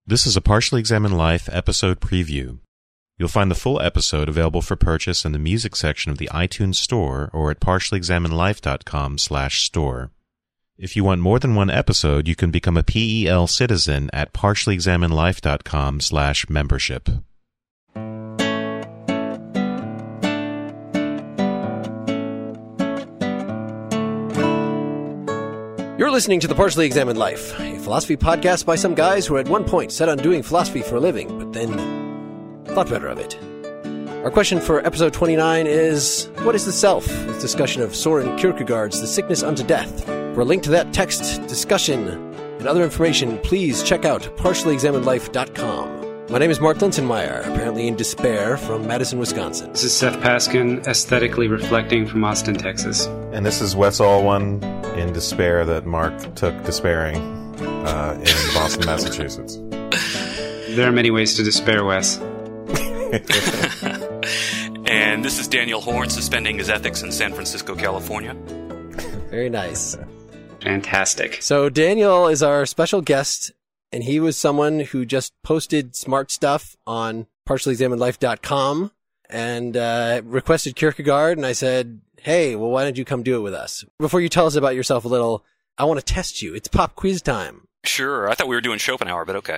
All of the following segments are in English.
This is a Partially Examined Life episode preview. You'll find the full episode available for purchase in the music section of the iTunes Store or at partiallyexaminedlife.com/store. If you want more than one episode, you can become a PEL citizen at partiallyexaminedlife.com/membership. You're listening to The Partially Examined Life, a philosophy podcast by some guys who at one point set on doing philosophy for a living, but then thought better of it. Our question for episode 29 is, what is the self? With discussion of Soren Kierkegaard's The Sickness Unto Death. For a link to that text, discussion, and other information, please check out partiallyexaminedlife.com. My name is Mark Linsenmeyer, apparently in despair from Madison, Wisconsin. This is Seth Paskin, aesthetically reflecting from Austin, Texas. And this is Wes Alwan, in despair that Mark took despairing in Boston, Massachusetts. There are many ways to despair, Wes. And this is Daniel Horn, suspending his ethics in San Francisco, California. Very nice. Fantastic. So Daniel is our special guest, and he was someone who just posted smart stuff on partiallyexaminedlife.com and requested Kierkegaard, and I said, hey, well, why don't you come do it with us? Before you tell us about yourself a little, I want to test you. It's pop quiz time. Sure. I thought we were doing Schopenhauer, but okay.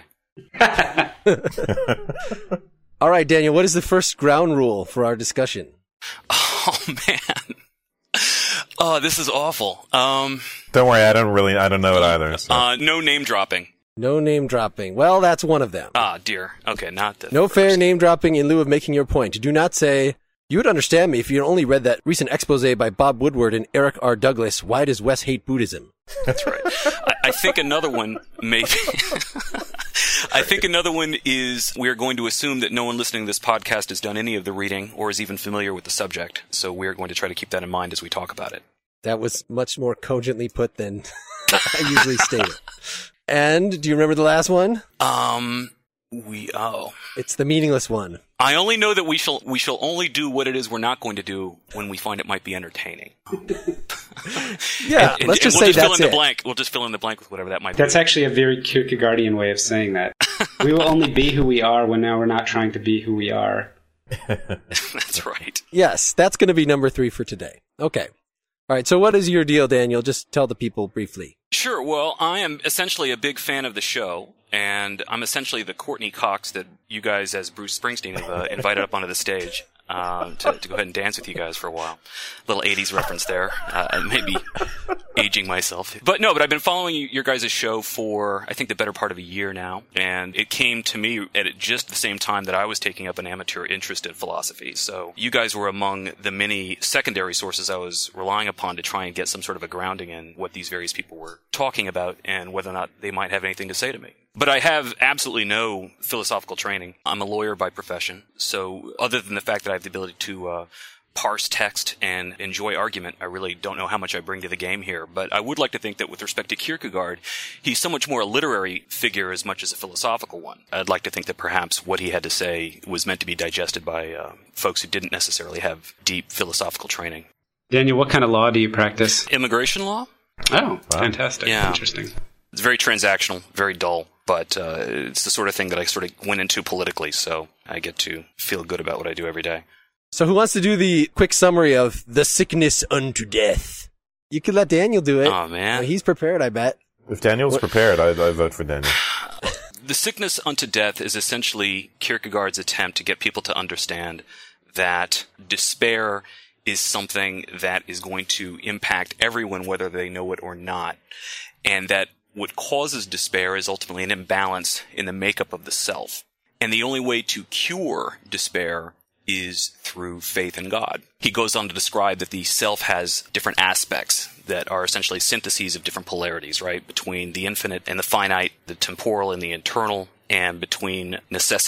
All right, Daniel, what is the first ground rule for our discussion? Oh, man. Oh, this is awful. Don't worry, I don't know it either. So. No name dropping. No name dropping. Well, that's one of them. Ah, dear. Okay, not the No first. fair name dropping in lieu of making your point. Do not say, you would understand me if you had only read that recent expose by Bob Woodward and Eric R. Douglas, Why Does Wes Hate Buddhism? That's right. I think another one, maybe. I think another one is we are going to assume that no one listening to this podcast has done any of the reading or is even familiar with the subject. So we are going to try to keep that in mind as we talk about it. That was much more cogently put than I usually state it. And do you remember the last one? It's the meaningless one. I only know that we shall only do what it is we're not going to do when we find it might be entertaining. Yeah, let's just say that's it. We'll just fill in the blank with whatever that might be. That's actually a very Kierkegaardian way of saying that. We will only be who we are when now we're not trying to be who we are. That's right. Yes, that's going to be number 3 for today. Okay. All right, so what is your deal, Daniel? Just tell the people briefly. Sure. Well, I am essentially a big fan of the show, and I'm essentially the Courtney Cox that you guys, as Bruce Springsteen, have invited up onto the stage to go ahead and dance with you guys for a while. Little 80s reference there. Maybe aging myself. But I've been following your guys' show for, I think, the better part of a year now, and it came to me at just the same time that I was taking up an amateur interest in philosophy. So you guys were among the many secondary sources I was relying upon to try and get some sort of a grounding in what these various people were talking about and whether or not they might have anything to say to me. But I have absolutely no philosophical training. I'm a lawyer by profession, so other than the fact that I have the ability to parse text and enjoy argument, I really don't know how much I bring to the game here. But I would like to think that with respect to Kierkegaard, he's so much more a literary figure as much as a philosophical one. I'd like to think that perhaps what he had to say was meant to be digested by folks who didn't necessarily have deep philosophical training. Daniel, what kind of law do you practice? Immigration law? Oh, wow. Fantastic. Yeah. Interesting. It's very transactional, very dull. But it's the sort of thing that I sort of went into politically, so I get to feel good about what I do every day. So who wants to do the quick summary of The Sickness Unto Death? You could let Daniel do it. Oh, man. He's prepared, I bet. If Daniel's prepared, I vote for Daniel. The Sickness Unto Death is essentially Kierkegaard's attempt to get people to understand that despair is something that is going to impact everyone, whether they know it or not, and that what causes despair is ultimately an imbalance in the makeup of the self. And the only way to cure despair is through faith in God. He goes on to describe that the self has different aspects that are essentially syntheses of different polarities, right? Between the infinite and the finite, the temporal and the eternal, and between necessity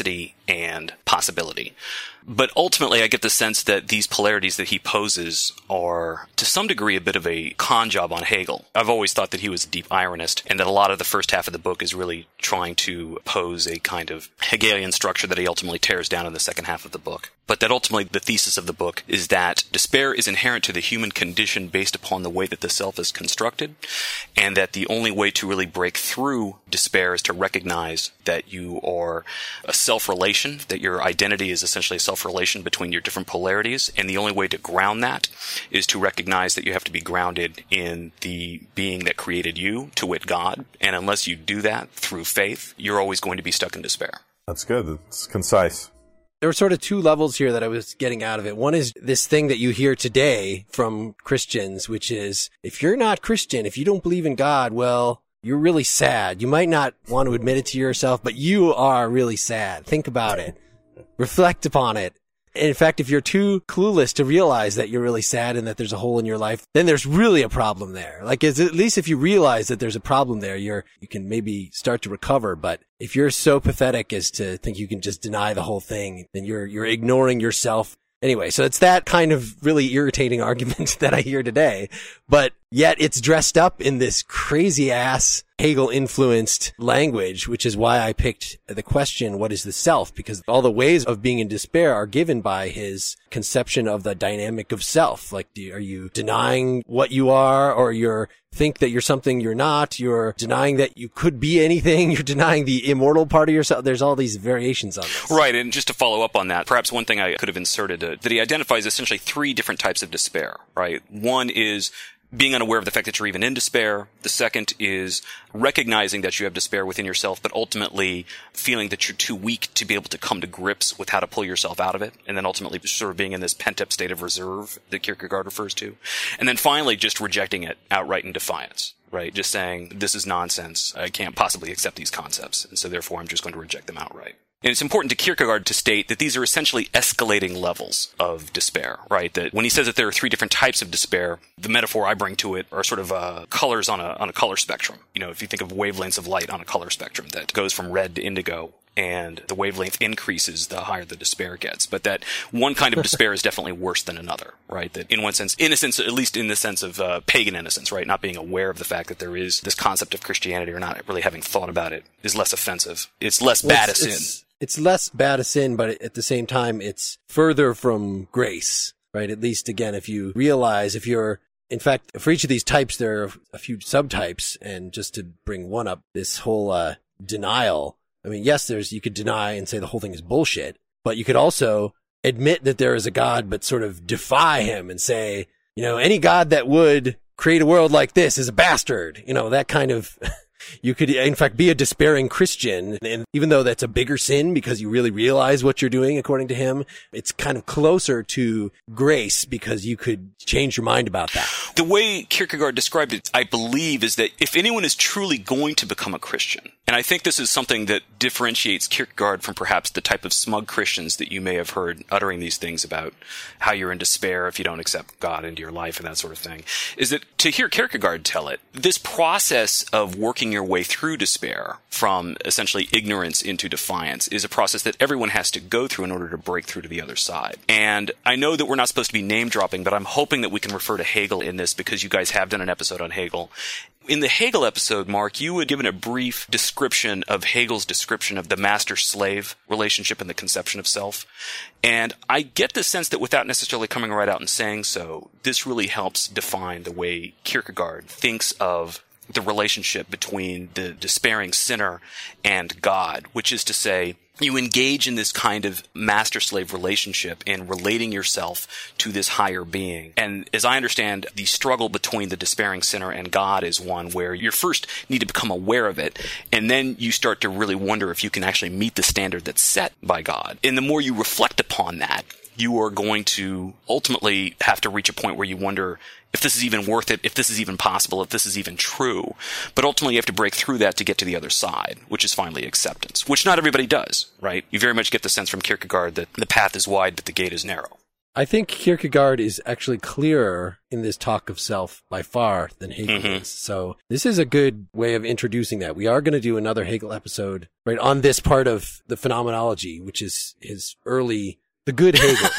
and possibility. But ultimately, I get the sense that these polarities that he poses are, to some degree, a bit of a con job on Hegel. I've always thought that he was a deep ironist, and that a lot of the first half of the book is really trying to pose a kind of Hegelian structure that he ultimately tears down in the second half of the book. But that ultimately the thesis of the book is that despair is inherent to the human condition based upon the way that the self is constructed, and that the only way to really break through despair is to recognize that you are a self-relation, that your identity is essentially a self-relation between your different polarities, and the only way to ground that is to recognize that you have to be grounded in the being that created you, to wit God, and unless you do that through faith, you're always going to be stuck in despair. That's good. It's concise. There were sort of two levels here that I was getting out of it. One is this thing that you hear today from Christians, which is, if you're not Christian, if you don't believe in God, well, you're really sad. You might not want to admit it to yourself, but you are really sad. Think about it. Reflect upon it. In fact, if you're too clueless to realize that you're really sad and that there's a hole in your life, then there's really a problem there. Like, at least if you realize that there's a problem there, you can maybe start to recover. But if you're so pathetic as to think you can just deny the whole thing, then you're ignoring yourself. Anyway, so it's that kind of really irritating argument that I hear today, but yet it's dressed up in this crazy ass Hegel-influenced language, which is why I picked the question, what is the self? Because all the ways of being in despair are given by his conception of the dynamic of self. Like, are you denying what you are, or you're think that you're something you're not? You're denying that you could be anything. You're denying the immortal part of yourself. There's all these variations on this. Right, and just to follow up on that, perhaps one thing I could have inserted, that he identifies essentially three different types of despair, right? One is being unaware of the fact that you're even in despair. The second is recognizing that you have despair within yourself, but ultimately feeling that you're too weak to be able to come to grips with how to pull yourself out of it. And then ultimately sort of being in this pent-up state of reserve that Kierkegaard refers to. And then finally just rejecting it outright in defiance, right? Just saying, this is nonsense. I can't possibly accept these concepts. And so therefore I'm just going to reject them outright. And it's important to Kierkegaard to state that these are essentially escalating levels of despair, right? That when he says that there are three different types of despair, the metaphor I bring to it are sort of colors on a color spectrum. You know, if you think of wavelengths of light on a color spectrum that goes from red to indigo, and the wavelength increases the higher the despair gets. But that one kind of despair is definitely worse than another, right? That in one sense, innocence, at least in the sense of pagan innocence, right? Not being aware of the fact that there is this concept of Christianity, or not really having thought about it, is less offensive. It's less bad a sin. It's less bad a sin, but at the same time, it's further from grace, right? At least, again, if you realize, in fact, for each of these types, there are a few subtypes, and just to bring one up, this whole denial. I mean, yes, you could deny and say the whole thing is bullshit, but you could also admit that there is a God, but sort of defy him and say, you know, any God that would create a world like this is a bastard. You know, that kind of... You could, in fact, be a despairing Christian, and even though that's a bigger sin because you really realize what you're doing, according to him, it's kind of closer to grace because you could change your mind about that. The way Kierkegaard described it, I believe, is that if anyone is truly going to become a Christian, and I think this is something that differentiates Kierkegaard from perhaps the type of smug Christians that you may have heard uttering these things about how you're in despair if you don't accept God into your life and that sort of thing, is that to hear Kierkegaard tell it, this process of working your way through despair from essentially ignorance into defiance is a process that everyone has to go through in order to break through to the other side. And I know that we're not supposed to be name dropping, but I'm hoping that we can refer to Hegel in this because you guys have done an episode on Hegel. In the Hegel episode, Mark, you had given a brief description of Hegel's description of the master-slave relationship and the conception of self. And I get the sense that without necessarily coming right out and saying so, this really helps define the way Kierkegaard thinks of the relationship between the despairing sinner and God, which is to say, you engage in this kind of master-slave relationship in relating yourself to this higher being. And as I understand, the struggle between the despairing sinner and God is one where you first need to become aware of it, and then you start to really wonder if you can actually meet the standard that's set by God. And the more you reflect upon that, you are going to ultimately have to reach a point where you wonder if this is even worth it, if this is even possible, if this is even true. But ultimately you have to break through that to get to the other side, which is finally acceptance, which not everybody does, right? You very much get the sense from Kierkegaard that the path is wide, but the gate is narrow. I think Kierkegaard is actually clearer in this talk of self by far than Hegel is. So this is a good way of introducing that. We are going to do another Hegel episode right on this part of the phenomenology, which is his early, the good Hegel.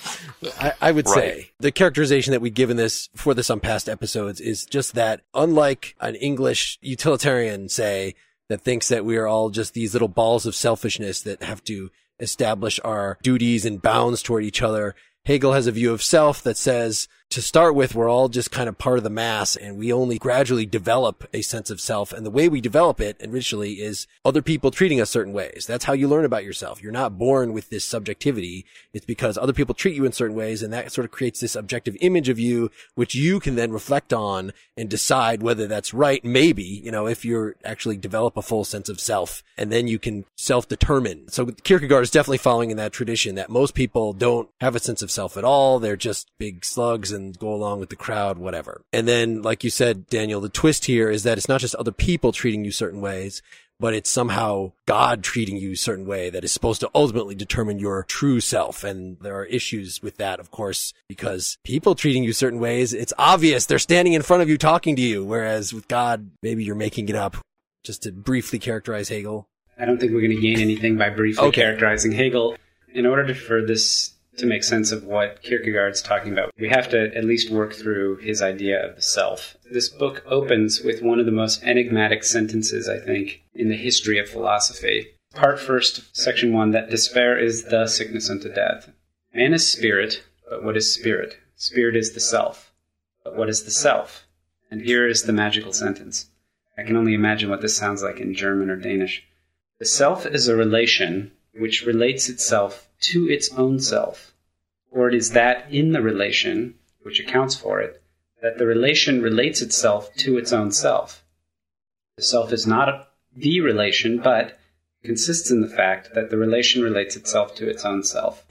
I would say the characterization that we've given this for this on past episodes is just that unlike an English utilitarian, say, that thinks that we are all just these little balls of selfishness that have to establish our duties and bounds toward each other, Hegel has a view of self that says, to start with, we're all just kind of part of the mass, and we only gradually develop a sense of self. And the way we develop it initially is other people treating us certain ways. That's how you learn about yourself. You're not born with this subjectivity. It's because other people treat you in certain ways, and that sort of creates this objective image of you, which you can then reflect on and decide whether that's right. Maybe, if you actually develop a full sense of self, and then you can self-determine. So Kierkegaard is definitely following in that tradition that most people don't have a sense of self at all. They're just big slugs and go along with the crowd, whatever. And then, like you said, Daniel, the twist here is that it's not just other people treating you certain ways, but it's somehow God treating you a certain way that is supposed to ultimately determine your true self. And there are issues with that, of course, because people treating you certain ways, it's obvious they're standing in front of you talking to you. Whereas with God, maybe you're making it up. Just to briefly characterize Hegel. I don't think we're going to gain anything by briefly characterizing Hegel. In order for this to make sense of what Kierkegaard's talking about, we have to at least work through his idea of the self. This book opens with one of the most enigmatic sentences, I think, in the history of philosophy. Part first, section 1, that despair is the sickness unto death. Man is spirit, but what is spirit? Spirit is the self. But what is the self? And here is the magical sentence. I can only imagine what this sounds like in German or Danish. The self is a relation which relates itself to its own self, or it is that in the relation, which accounts for it, that the relation relates itself to its own self. The self is not the relation, but consists in the fact that the relation relates itself to its own self.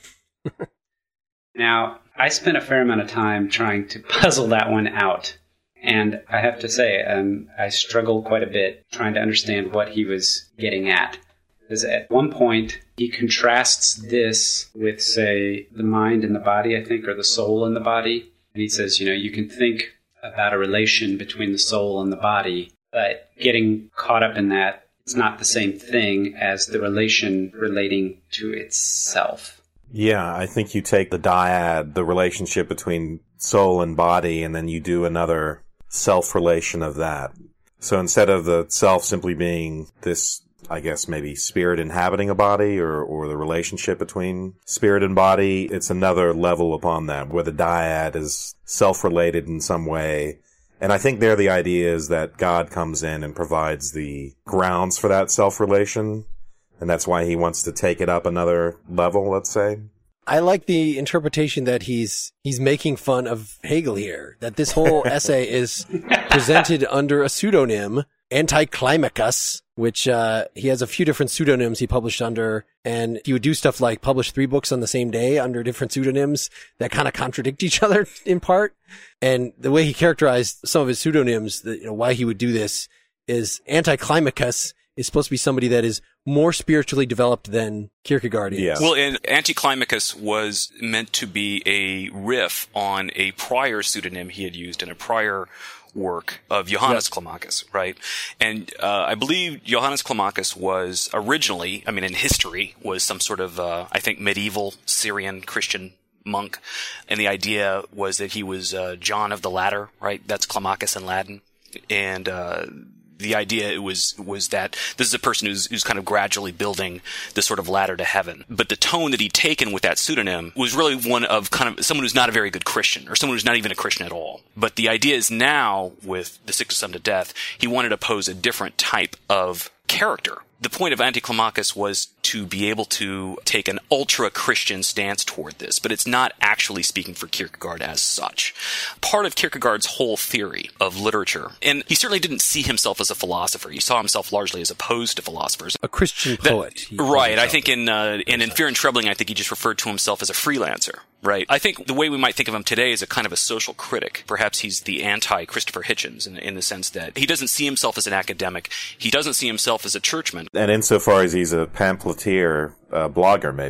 Now, I spent a fair amount of time trying to puzzle that one out, and I have to say, I struggled quite a bit trying to understand what he was getting at. Because at one point, he contrasts this with, say, the mind and the body, I think, or the soul and the body. And he says, you can think about a relation between the soul and the body, but getting caught up in that, it's not the same thing as the relation relating to itself. Yeah, I think you take the dyad, the relationship between soul and body, and then you do another self-relation of that. So instead of the self simply being this, I guess, maybe spirit inhabiting a body or the relationship between spirit and body, it's another level upon that, where the dyad is self-related in some way. And I think there the idea is that God comes in and provides the grounds for that self-relation, and that's why he wants to take it up another level, let's say. I like the interpretation that he's making fun of Hegel here, that this whole essay is presented under a pseudonym, Anticlimacus, which he has a few different pseudonyms he published under, and he would do stuff like publish 3 books on the same day under different pseudonyms that kind of contradict each other in part. And the way he characterized some of his pseudonyms, why he would do this, is Anticlimacus is supposed to be somebody that is more spiritually developed than Kierkegaard is. Yeah. Well, and Anticlimacus was meant to be a riff on a prior pseudonym he had used in a prior work of Johannes Climacus, right? And I believe Johannes Climacus was originally, in history, was some sort of, I think, medieval Syrian Christian monk. And the idea was that he was John of the Ladder, right? That's Climacus in Latin. And the idea was that this is a person who's kind of gradually building this sort of ladder to heaven. But the tone that he'd taken with that pseudonym was really one of kind of someone who's not a very good Christian, or someone who's not even a Christian at all. But the idea is now, with the sickness unto death, he wanted to pose a different type of character. The point of Anticlimacus was to be able to take an ultra-Christian stance toward this, but it's not actually speaking for Kierkegaard as such. Part of Kierkegaard's whole theory of literature, and he certainly didn't see himself as a philosopher. He saw himself largely as opposed to philosophers. A Christian poet. Right. I think in Fear and Trembling, I think he just referred to himself as a freelancer. Right. I think the way we might think of him today is a kind of a social critic. Perhaps he's the anti-Christopher Hitchens in the sense that he doesn't see himself as an academic. He doesn't see himself as a churchman. And insofar as he's a pamphleteer, blogger maybe.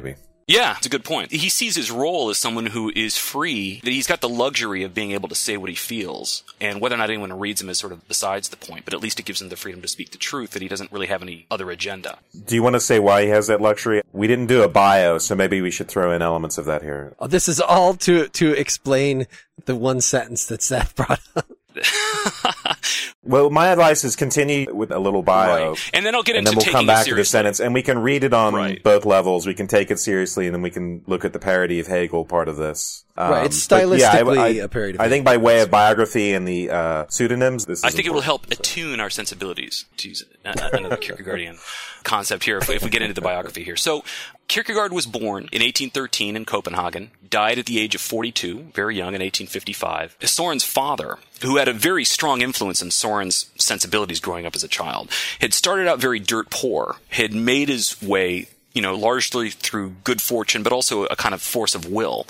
Yeah, it's a good point. He sees his role as someone who is free, that he's got the luxury of being able to say what he feels, and whether or not anyone reads him is sort of besides the point, but at least it gives him the freedom to speak the truth, that he doesn't really have any other agenda. Do you want to say why he has that luxury? We didn't do a bio, so maybe we should throw in elements of that here. Oh, this is all to explain the one sentence that Seth brought up. Well, my advice is continue with a little bio. Right. And then I'll get into and then we'll come back to the sentence, and we can read it on both levels. We can take it seriously, and then we can look at the parody of Hegel part of this. Right, it's stylistically a parody of Hegel. I think by way of biography and the pseudonyms, this is I think important. it will help attune our sensibilities, to use another Kierkegaardian concept here, if we get into the biography here. So, Kierkegaard was born in 1813 in Copenhagen, died at the age of 42, very young, in 1855. Soren's father, who had a very strong influence in Soren's sensibilities growing up as a child, had started out very dirt poor, had made his way, largely through good fortune, but also a kind of force of will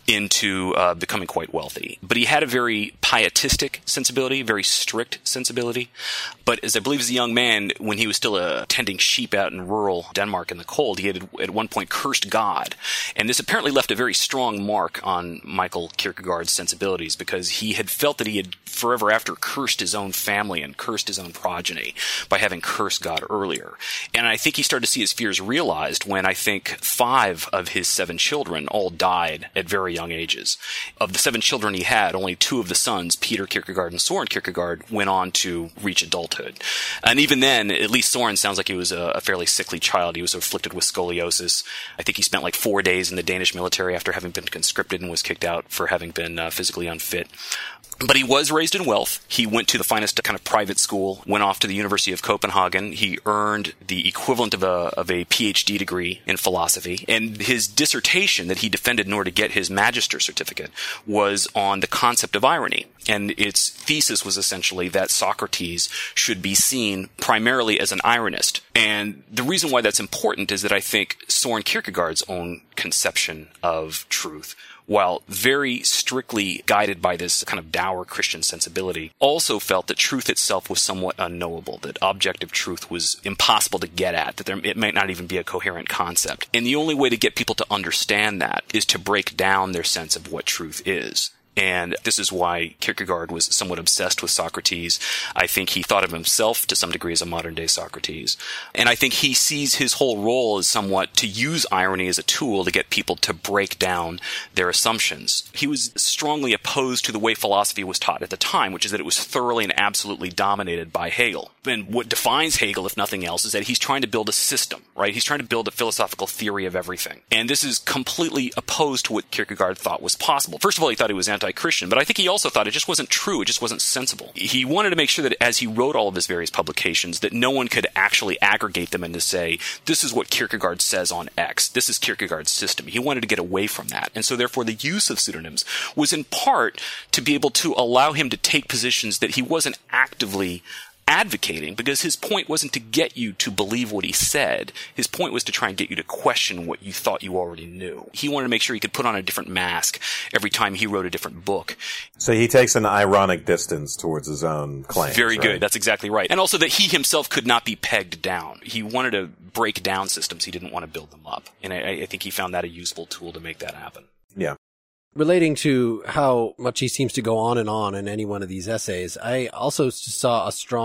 into becoming quite wealthy. But he had a very pietistic sensibility, very strict sensibility. But as I believe as a young man, when he was still tending sheep out in rural Denmark in the cold, he had at one point cursed God. And this apparently left a very strong mark on Michael Kierkegaard's sensibilities, because he had felt that he had forever after cursed his own family and cursed his own progeny by having cursed God earlier. And I think he started to see his fears realized when I think 5 of his 7 children all died at very young ages. Of the 7 children he had, only 2 of the sons, Peter Kierkegaard and Soren Kierkegaard, went on to reach adulthood. And even then, at least Soren sounds like he was a fairly sickly child. He was afflicted with scoliosis. I think he spent like 4 days in the Danish military after having been conscripted and was kicked out for having been physically unfit. But he was raised in wealth. He went to the finest kind of private school, went off to the University of Copenhagen. He earned the equivalent of a PhD degree in philosophy. And his dissertation that he defended in order to get his magister certificate was on the concept of irony. And its thesis was essentially that Socrates should be seen primarily as an ironist. And the reason why that's important is that I think Soren Kierkegaard's own conception of truth, while very strictly guided by this kind of dour Christian sensibility, also felt that truth itself was somewhat unknowable, that objective truth was impossible to get at, that it might not even be a coherent concept. And the only way to get people to understand that is to break down their sense of what truth is. And this is why Kierkegaard was somewhat obsessed with Socrates. I think he thought of himself to some degree as a modern-day Socrates. And I think he sees his whole role as somewhat to use irony as a tool to get people to break down their assumptions. He was strongly opposed to the way philosophy was taught at the time, which is that it was thoroughly and absolutely dominated by Hegel. And what defines Hegel, if nothing else, is that he's trying to build a system, right? He's trying to build a philosophical theory of everything. And this is completely opposed to what Kierkegaard thought was possible. First of all, he thought he was anti-Christian, but I think he also thought it just wasn't true. It just wasn't sensible. He wanted to make sure that as he wrote all of his various publications, that no one could actually aggregate them and to say, this is what Kierkegaard says on X. This is Kierkegaard's system. He wanted to get away from that. And so therefore the use of pseudonyms was in part to be able to allow him to take positions that he wasn't actively advocating, because his point wasn't to get you to believe what he said. His point was to try and get you to question what you thought you already knew. He wanted to make sure he could put on a different mask every time he wrote a different book. So he takes an ironic distance towards his own claims. Very good. Right? That's exactly right. And also that he himself could not be pegged down. He wanted to break down systems. He didn't want to build them up. And I think he found that a useful tool to make that happen. Yeah. Relating to how much he seems to go on in any one of these essays, I also saw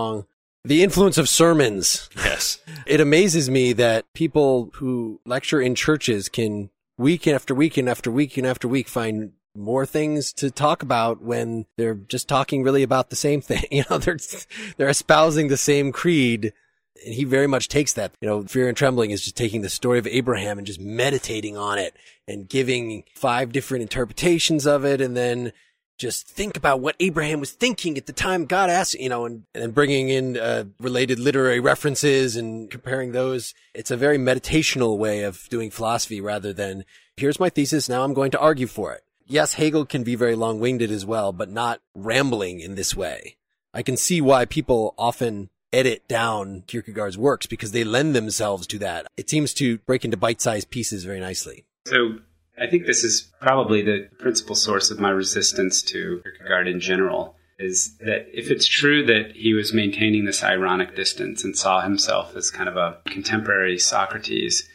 the influence of sermons. Yes. It amazes me that people who lecture in churches can week after week and after week and after week find more things to talk about when they're just talking really about the same thing. They're espousing the same creed. And he very much takes that. Fear and Trembling is just taking the story of Abraham and just meditating on it and giving 5 different interpretations of it, and then just think about what Abraham was thinking at the time God asked, and then bringing in related literary references and comparing those. It's a very meditational way of doing philosophy rather than, here's my thesis, now I'm going to argue for it. Yes, Hegel can be very long-winded as well, but not rambling in this way. I can see why people often edit down Kierkegaard's works, because they lend themselves to that. It seems to break into bite-sized pieces very nicely. So I think this is probably the principal source of my resistance to Kierkegaard in general, is that if it's true that he was maintaining this ironic distance and saw himself as kind of a contemporary Socrates,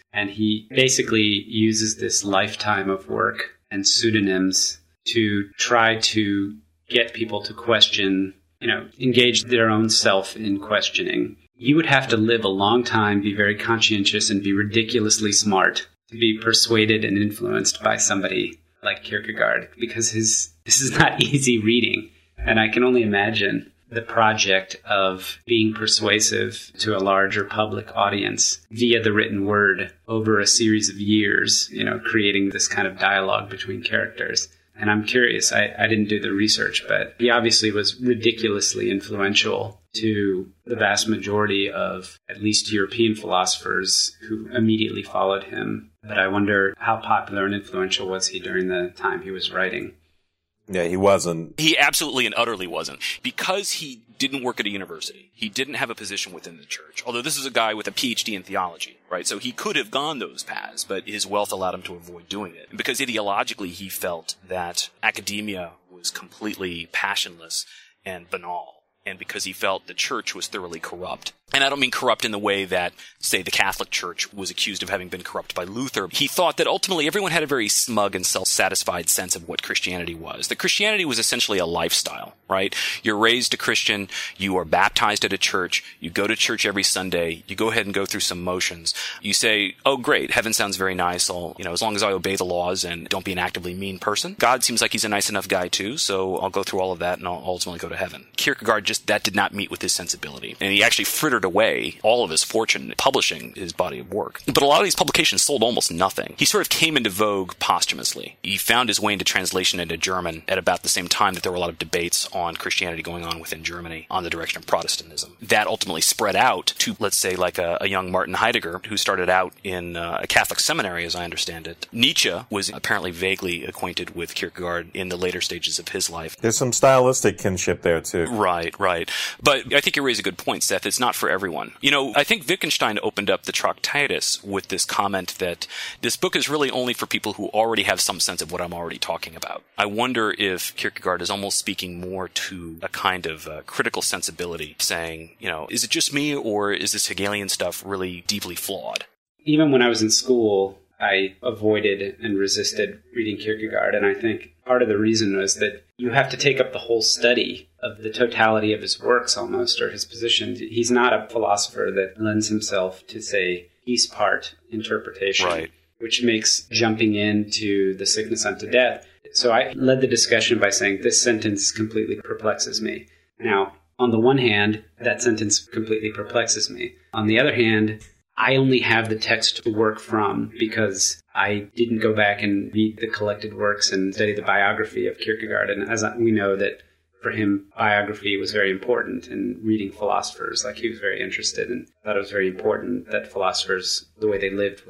And he basically uses this lifetime of work and pseudonyms to try to get people to question, engage their own self in questioning. You would have to live a long time, be very conscientious, and be ridiculously smart to be persuaded and influenced by somebody like Kierkegaard, because this is not easy reading. And I can only imagine the project of being persuasive to a larger public audience via the written word over a series of years, creating this kind of dialogue between characters. And I'm curious, I didn't do the research, but he obviously was ridiculously influential to the vast majority of at least European philosophers who immediately followed him. But I wonder how popular and influential was he during the time he was writing? Yeah, he wasn't. He absolutely and utterly wasn't. Because he didn't work at a university, he didn't have a position within the church. Although this is a guy with a PhD in theology, right? So he could have gone those paths, but his wealth allowed him to avoid doing it. And because ideologically he felt that academia was completely passionless and banal. And because he felt the church was thoroughly corrupt. And I don't mean corrupt in the way that, say, the Catholic Church was accused of having been corrupt by Luther. He thought that ultimately everyone had a very smug and self-satisfied sense of what Christianity was. That Christianity was essentially a lifestyle, right? You're raised a Christian, you are baptized at a church, you go to church every Sunday, you go ahead and go through some motions. You say, oh great, heaven sounds very nice, as long as I obey the laws and don't be an actively mean person. God seems like he's a nice enough guy too, so I'll go through all of that and I'll ultimately go to heaven. Kierkegaard that did not meet with his sensibility. And he actually frittered away all of his fortune publishing his body of work. But a lot of these publications sold almost nothing. He sort of came into vogue posthumously. He found his way into translation into German at about the same time that there were a lot of debates on Christianity going on within Germany on the direction of Protestantism. That ultimately spread out to, let's say, like a young Martin Heidegger, who started out in a Catholic seminary, as I understand it. Nietzsche was apparently vaguely acquainted with Kierkegaard in the later stages of his life. There's some stylistic kinship there, too. Right. But I think you raise a good point, Seth. It's not for everyone. I think Wittgenstein opened up the Tractatus with this comment that this book is really only for people who already have some sense of what I'm already talking about. I wonder if Kierkegaard is almost speaking more to a kind of critical sensibility, saying, is it just me or is this Hegelian stuff really deeply flawed? Even when I was in school, I avoided and resisted reading Kierkegaard, and I think part of the reason was that you have to take up the whole study of the totality of his works almost, or his positions. He's not a philosopher that lends himself to, say, piece part interpretation, right, which makes jumping into the sickness unto death. So I led the discussion by saying this sentence completely perplexes me. Now, on the one hand, that sentence completely perplexes me. On the other hand, I only have the text to work from because I didn't go back and read the collected works and study the biography of Kierkegaard. And as we know that for him, biography was very important, and reading philosophers, he was very interested and thought it was very important that philosophers, the way they lived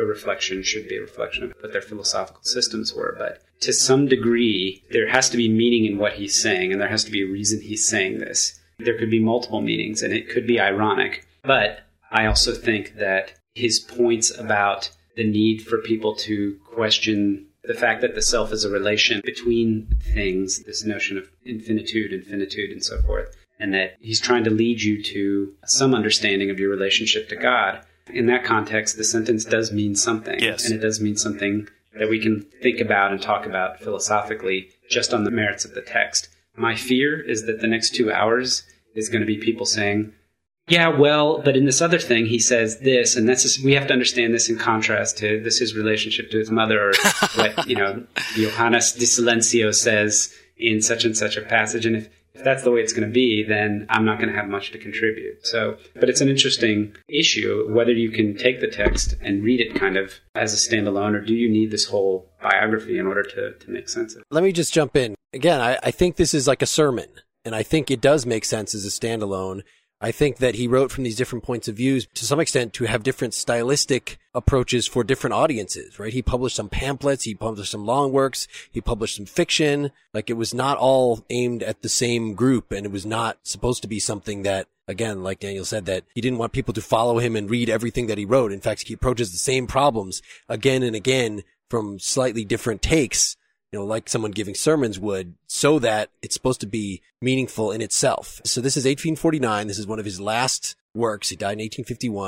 should be a reflection of what their philosophical systems were. But to some degree, there has to be meaning in what he's saying, and there has to be a reason he's saying this. There could be multiple meanings, and it could be ironic. But I also think that his points about the need for people to question the fact that the self is a relation between things, this notion of infinitude, and so forth, and that he's trying to lead you to some understanding of your relationship to God. In that context, the sentence does mean something. Yes. And it does mean something that we can think about and talk about philosophically just on the merits of the text. My fear is that the next 2 hours is going to be people saying, yeah, well, but in this other thing, he says this, and we have to understand this in contrast to his relationship to his mother, or what, Johannes de Silencio says in such and such a passage. And if that's the way it's going to be, then I'm not going to have much to contribute. But it's an interesting issue, whether you can take the text and read it kind of as a standalone, or do you need this whole biography in order to make sense of it? Let me just jump in. Again, I think this is like a sermon, and I think it does make sense as a standalone. I think that he wrote from these different points of views to some extent to have different stylistic approaches for different audiences, right? He published some pamphlets, he published some long works, he published some fiction. It was not all aimed at the same group, and it was not supposed to be something that, again, like Daniel said, that he didn't want people to follow him and read everything that he wrote. In fact, he approaches the same problems again and again from slightly different takes, like someone giving sermons would, so that it's supposed to be meaningful in itself. So this is 1849. This is one of his last works. He died in 1851.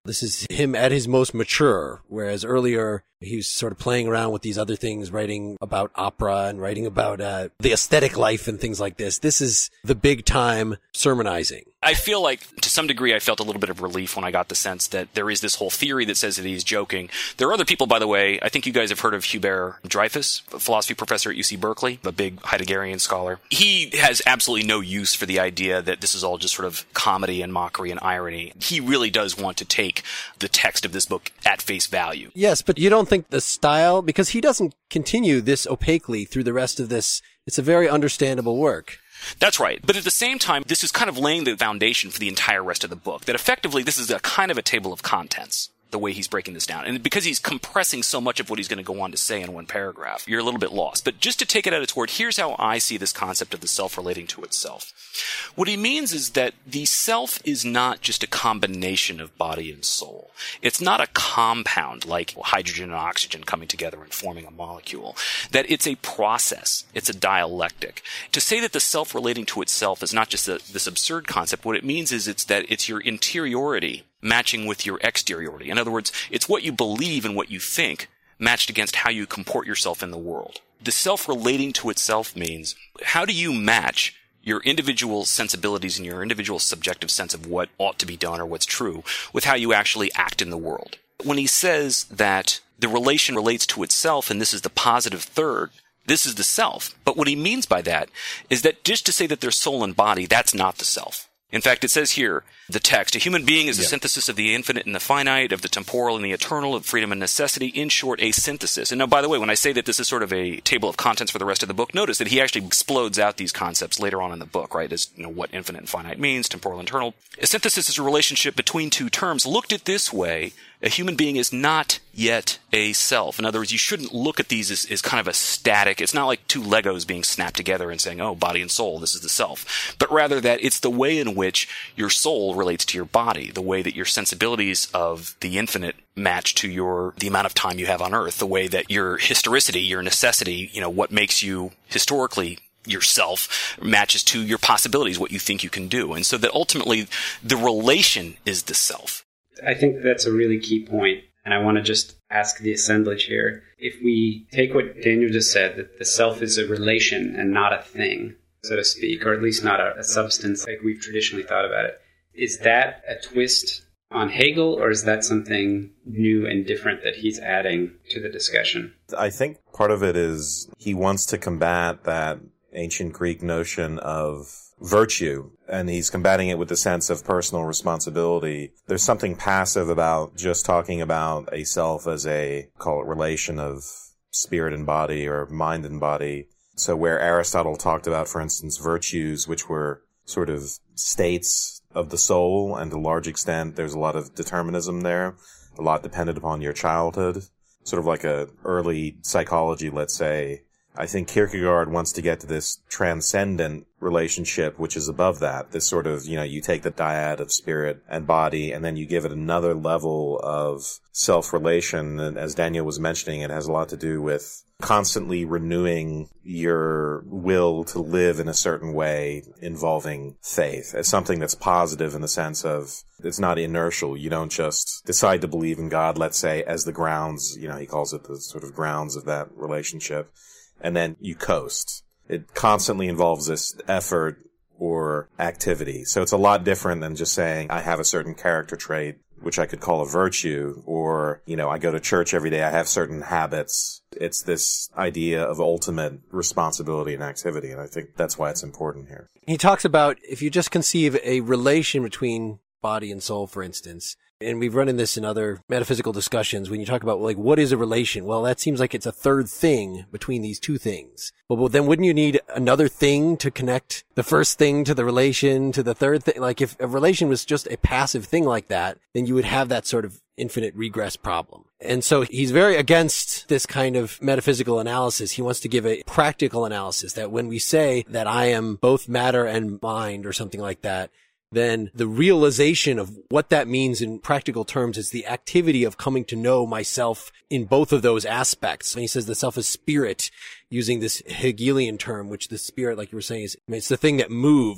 This is him at his most mature, whereas earlier he was sort of playing around with these other things, writing about opera and writing about the aesthetic life and things like this. This is the big time sermonizing. I feel like, to some degree, I felt a little bit of relief when I got the sense that there is this whole theory that says that he's joking. There are other people, by the way. I think you guys have heard of Hubert Dreyfus, a philosophy professor at UC Berkeley, a big Heideggerian scholar. He has absolutely no use for the idea that this is all just sort of comedy and mockery and irony. He really does want to take the text of this book at face value. Yes, but you don't think the style, because he doesn't continue this opaquely through the rest of this. It's a very understandable work. That's right. But at the same time, this is kind of laying the foundation for the entire rest of the book. That effectively, this is a kind of a table of contents, the way he's breaking this down. And because he's compressing so much of what he's going to go on to say in one paragraph, you're a little bit lost. But just to take it at its word, here's how I see this concept of the self relating to itself. What he means is that the self is not just a combination of body and soul. It's not a compound like hydrogen and oxygen coming together and forming a molecule. That it's a process. It's a dialectic. To say that the self relating to itself is not just this absurd concept, what it means is it's your interiority matching with your exteriority. In other words, it's what you believe and what you think matched against how you comport yourself in the world. The self relating to itself means, how do you match your individual sensibilities and your individual subjective sense of what ought to be done or what's true with how you actually act in the world? When he says that the relation relates to itself, and this is the positive third, this is the self. But what he means by that is that just to say that there's soul and body, that's not the self. In fact, it says here, the text, a human being is a synthesis of the infinite and the finite, of the temporal and the eternal, of freedom and necessity, in short, a synthesis. And now, by the way, when I say that this is sort of a table of contents for the rest of the book, notice that he actually explodes out these concepts later on in the book, right, as what infinite and finite means, temporal and eternal. A synthesis is a relationship between two terms. Looked at this way, a human being is not yet a self. In other words, you shouldn't look at these as kind of a static. It's not like two Legos being snapped together and saying, oh, body and soul, this is the self. But rather that it's the way in which your soul relates to your body, the way that your sensibilities of the infinite match to the amount of time you have on earth, the way that your historicity, your necessity, what makes you historically yourself matches to your possibilities, what you think you can do. And so that ultimately the relation is the self. I think that's a really key point, and I want to just ask the assemblage here. If we take what Daniel just said, that the self is a relation and not a thing, so to speak, or at least not a substance like we've traditionally thought about it, is that a twist on Hegel, or is that something new and different that he's adding to the discussion? I think part of it is he wants to combat that ancient Greek notion of virtue, and he's combating it with the sense of personal responsibility. There's something passive about just talking about a self as call it relation of spirit and body or mind and body. So where Aristotle talked about, for instance, virtues, which were sort of states of the soul, and to a large extent there's a lot of determinism there, a lot dependent upon your childhood, sort of like a early psychology, let's say. I think Kierkegaard wants to get to this transcendent relationship, which is above that. This sort of, you take the dyad of spirit and body, and then you give it another level of self-relation. And as Daniel was mentioning, it has a lot to do with constantly renewing your will to live in a certain way involving faith as something that's positive in the sense of it's not inertial. You don't just decide to believe in God, let's say, as the grounds, he calls it the sort of grounds of that relationship. And then you coast. It constantly involves this effort or activity. So it's a lot different than just saying, I have a certain character trait, which I could call a virtue, or, I go to church every day, I have certain habits. It's this idea of ultimate responsibility and activity, and I think that's why it's important here. He talks about if you just conceive a relation between body and soul, for instance, and we've run in this in other metaphysical discussions, when you talk about, what is a relation? Well, that seems like it's a third thing between these two things. Well, then wouldn't you need another thing to connect the first thing to the relation to the third thing? Like, if a relation was just a passive thing like that, then you would have that sort of infinite regress problem. And so he's very against this kind of metaphysical analysis. He wants to give a practical analysis, that when we say that I am both matter and mind or something like that, then the realization of what that means in practical terms is the activity of coming to know myself in both of those aspects. And he says the self is spirit, using this Hegelian term, which the spirit, like you were saying, it's the thing that moves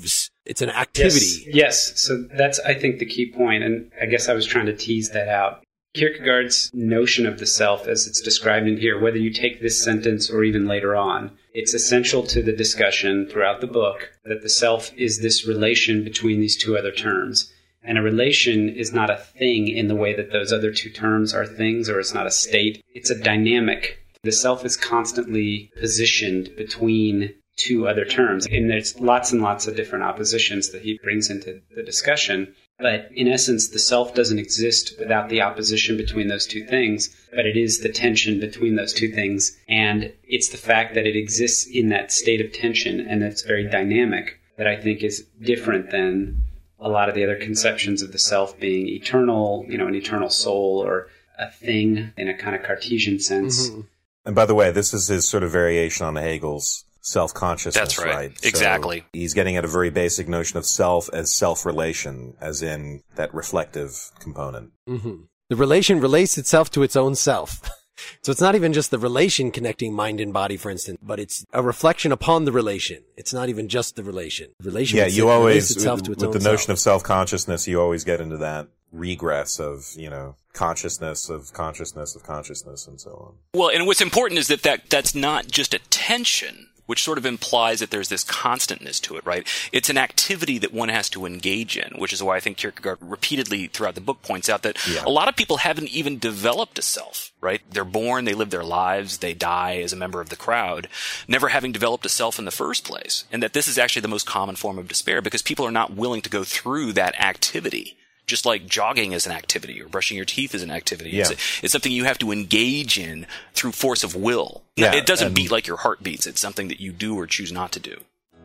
It's an activity. Yes. So that's, I think, the key point. And I guess I was trying to tease that out. Kierkegaard's notion of the self, as it's described in here, whether you take this sentence or even later on, it's essential to the discussion throughout the book that the self is this relation between these two other terms. And a relation is not a thing in the way that those other two terms are things, or it's not a state. It's a dynamic. The self is constantly positioned between two other terms. And there's lots and lots of different oppositions that he brings into the discussion. But in essence, the self doesn't exist without the opposition between those two things, but it is the tension between those two things. And it's the fact that it exists in that state of tension and it's very dynamic that I think is different than a lot of the other conceptions of the self being eternal, an eternal soul or a thing in a kind of Cartesian sense. Mm-hmm. And by the way, this is his sort of variation on Hegel's self-consciousness, That's right? Exactly. So he's getting at a very basic notion of self as self-relation, as in that reflective component. Mm-hmm. The relation relates itself to its own self. So it's not even just the relation connecting mind and body, for instance, but it's a reflection upon the relation. It's not even just the relation. The relation you always, itself to its own with the notion of self-consciousness, you always get into that regress of, consciousness of consciousness of consciousness and so on. Well, and what's important is that's not just a tension, which sort of implies that there's this constantness to it, right? It's an activity that one has to engage in, which is why I think Kierkegaard repeatedly throughout the book points out that a lot of people haven't even developed a self, right? They're born, they live their lives, they die as a member of the crowd, never having developed a self in the first place. And that this is actually the most common form of despair because people are not willing to go through that activity. Just like jogging is an activity or brushing your teeth is an activity. Yeah. It's something you have to engage in through force of will. Yeah, it doesn't beat like your heart beats. It's something that you do or choose not to do.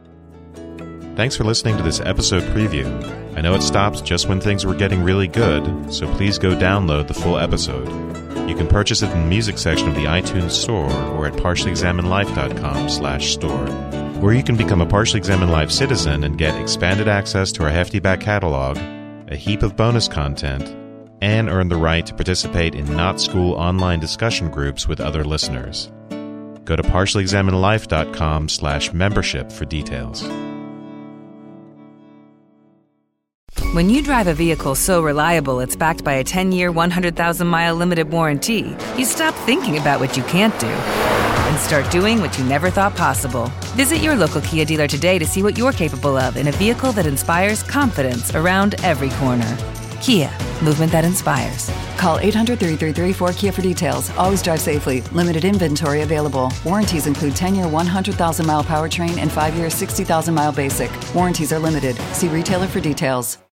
Thanks for listening to this episode preview. I know it stops just when things were getting really good, so please go download the full episode. You can purchase it in the music section of the iTunes Store or at partiallyexaminedlife.com/store, where you can become a Partially Examined Life citizen and get expanded access to our hefty back catalog, a heap of bonus content, and earn the right to participate in not-school online discussion groups with other listeners. Go to partiallyexaminedlife.com/membership for details. When you drive a vehicle so reliable it's backed by a 10-year, 100,000-mile limited warranty, you stop thinking about what you can't do and start doing what you never thought possible. Visit your local Kia dealer today to see what you're capable of in a vehicle that inspires confidence around every corner. Kia, movement that inspires. Call 800-333-4KIA for details. Always drive safely. Limited inventory available. Warranties include 10-year 100,000-mile powertrain and 5-year 60,000-mile basic. Warranties are limited. See retailer for details.